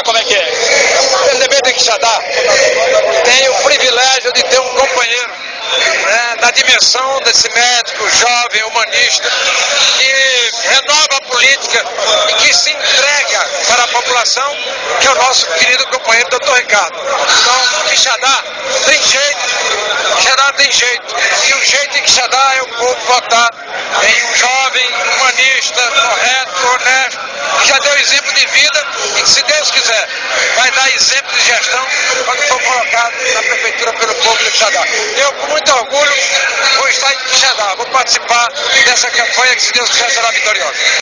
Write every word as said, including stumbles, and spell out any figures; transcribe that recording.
Quixadá, como é que é? O P C B de Quixadá tem o privilégio de ter um companheiro, né, da dimensão desse médico jovem, humanista, que renova a política e que se entrega para a população, que é o nosso querido companheiro doutor Ricardo. Então, Quixadá tem jeito, Quixadá tem jeito, e o jeito em Quixadá é o povo votar em um jovem humanista, correto, honesto, que já deu exemplo de vida e que, se Deus quiser, vai dar exemplo de gestão quando for colocado na prefeitura pelo povo de Quixadá. Eu, com muito orgulho, vou estar em Quixadá, vou participar dessa campanha que, se Deus quiser, será vitoriosa.